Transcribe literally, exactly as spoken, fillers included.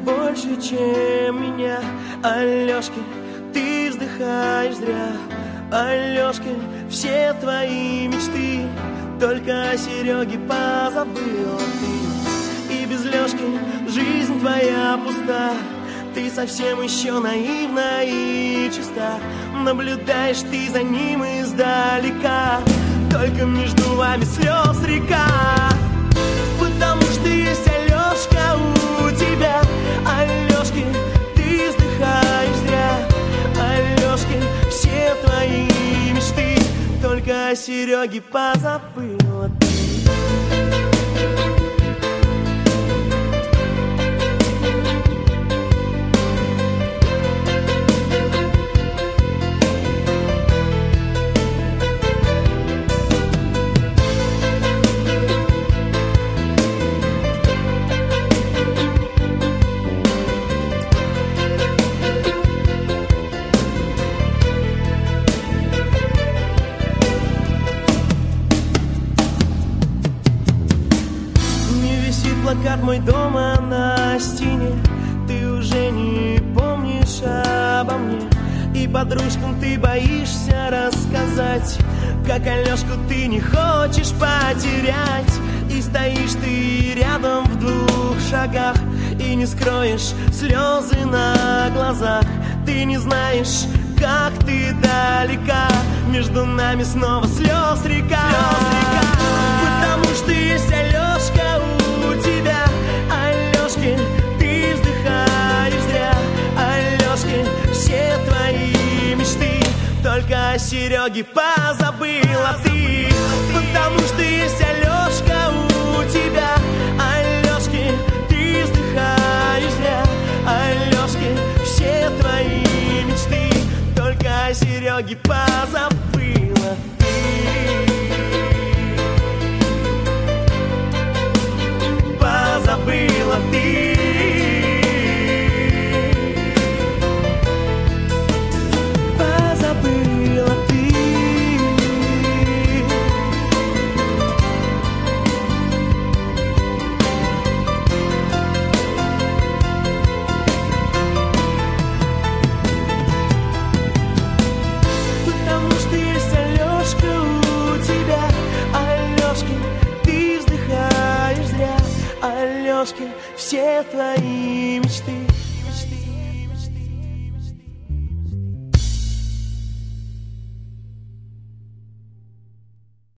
больше, чем меня. Алёшкин, ты вздыхаешь зря. Алёшкин, все твои мечты только о Сереге позабыла ты. И без Лёшки жизнь твоя пуста. Ты совсем еще наивна и чиста. Наблюдаешь ты за ним издалека. Только между вами слез река. Потому что есть Алёшка у тебя. Алёшкин, ты вздыхаешь зря. Алёшкин, все твои мечты только о Сереге позабыла ты. Плакат мой дома на стене. Ты уже не помнишь обо мне. И подружкам ты боишься рассказать, как Алёшку ты не хочешь потерять. И стоишь ты рядом в двух шагах и не скроешь слезы на глазах. Ты не знаешь, как ты далека. Между нами снова слез река, слез река. Потому что есть Алёшка у тебя. Алёшкин, ты вздыхаешь зря. Алёшкин, все твои мечты только о Сереге позабыла ты. Потому что есть Алёшка у тебя. Алёшкин, ты вздыхаешь зря. Алёшкин, все твои мечты только о Сереге позабыла ты. Позабыла ты. Позабыла ты. Потому что есть Алёшка у тебя. Алёшкин, ты вздыхаешь зря. Алёшкин, все твои мечты